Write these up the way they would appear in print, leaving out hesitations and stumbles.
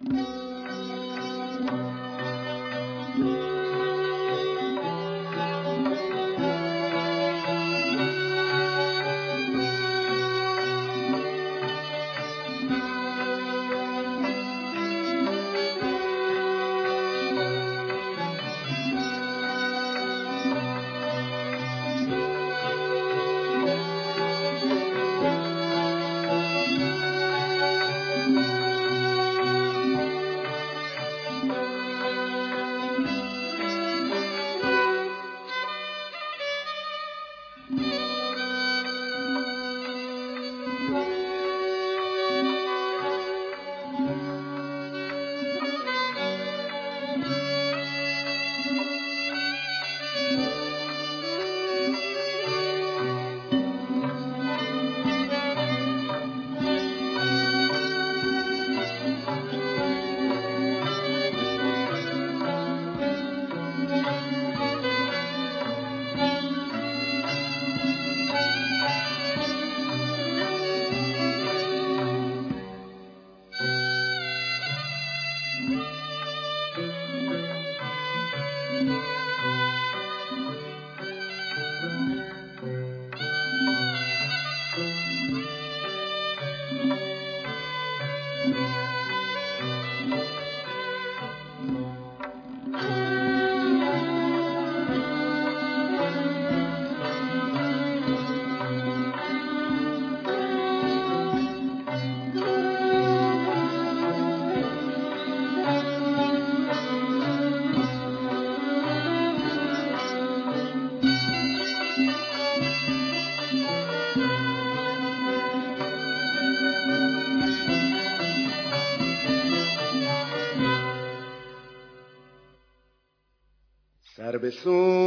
سر به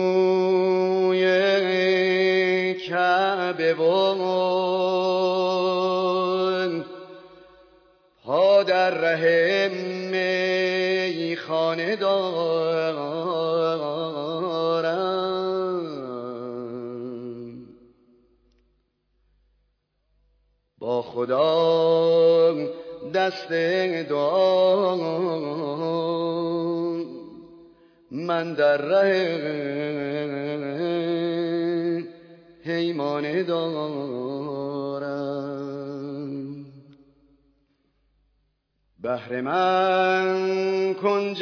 سوی کعبه و پا در ره میخانه دارم، با خدا دست دعا من در ره پیمانه دارم. بهر من کنج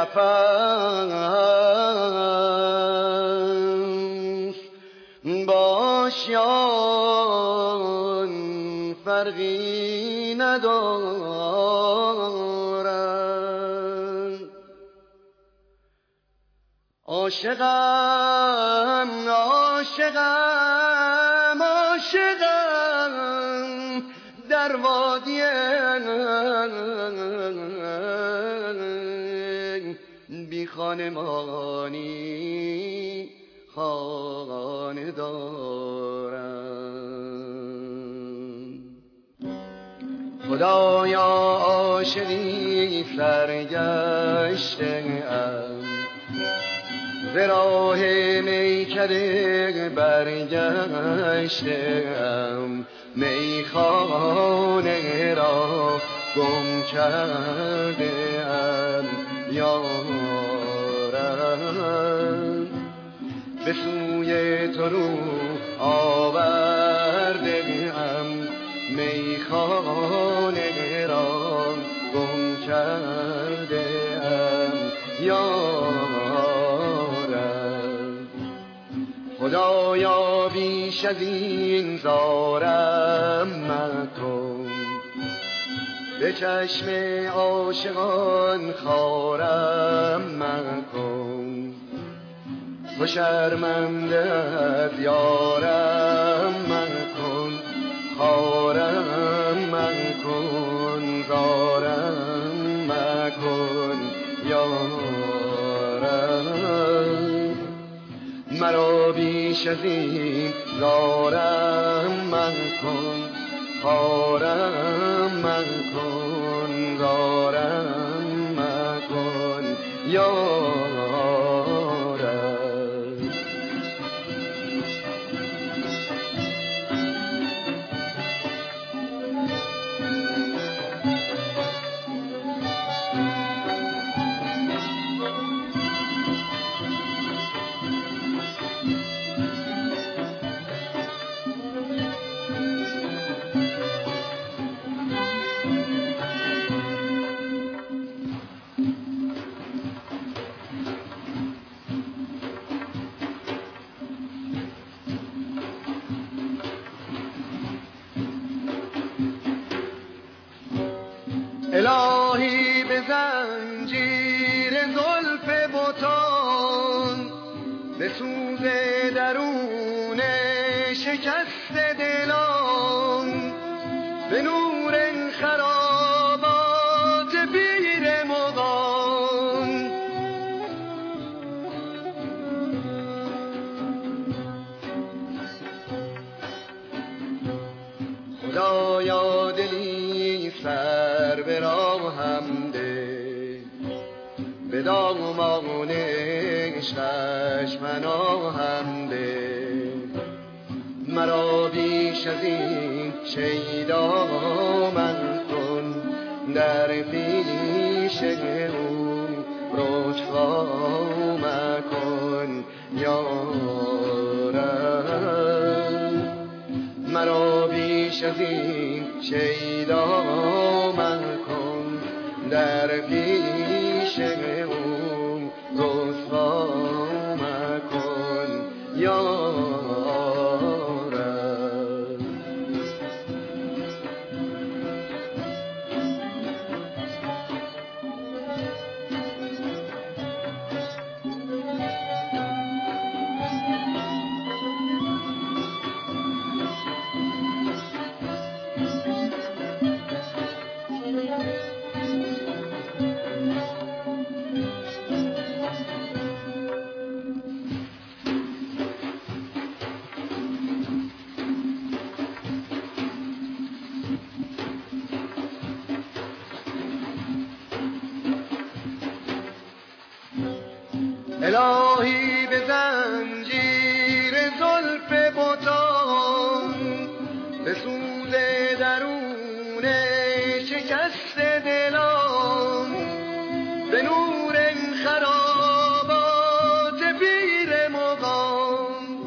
قفس باشیان فرقی ندارم. عاشقم عاشقم عاشقم در وادی بی خانمانی خانه دارم. خدایا عاشقی سرگشته‌ام، ز راه میکده برگشته‌ام، میخانه را گم کرده‌ام. یارم به سوی تو رو آورده‌ام، میخانه را گم کرده‌ام. یارم خدایا بیش از این زارم مکن، به چشم عاشقان خارم مکن. تو شرمنده از یارم مکن، خارم مکن، زارم مکن. یارم مرا بیش از این زارم مکن، خارم مکن، زارم مکن. یارم الهی به زنجیر زلف بتان به سوز درون شکست دلان به نور خرابات پیر مغان خدایا دلی سر به راهم ده به دامان عشقش پناهم ده مرا بیش از این شیدا من کن در پیش او رسوا مکن یارم مرا بیش از این شیدا من کن در پیش او رسوا مکن یارم الهی به زنجیر زلف بتان به سوز درون شکست دلان به نور خرابات پیر مغان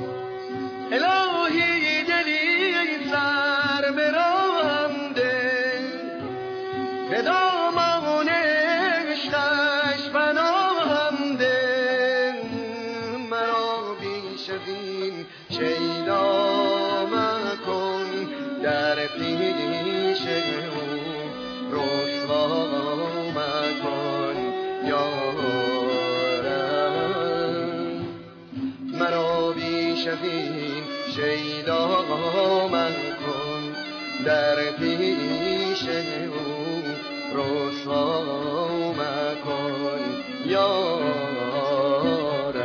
الهی دلی سر به راهم ده به دامان عشقش پناهم ده شیدا مکن در پیش او رسوا مکن یارم مرا بیش از این شیدا مکن در پیش او رسوا مکن یارم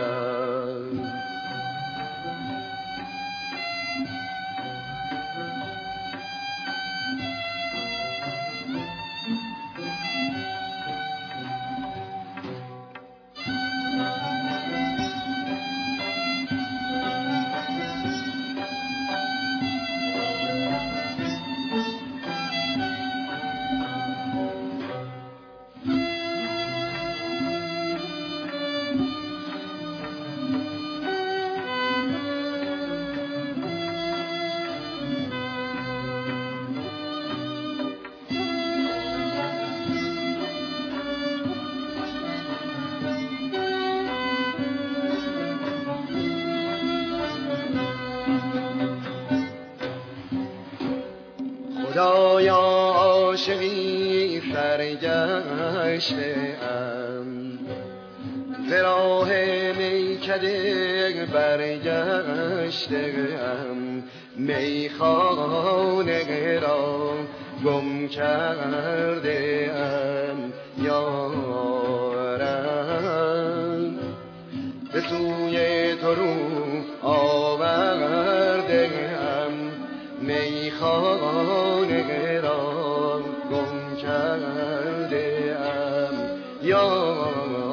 خدایا عاشقی سرگشته ام ز راه میکده برگشته ام میخانه را گم کرده ام یارم به سوی تو رو آورده ام میخانه را گم کرده ام یا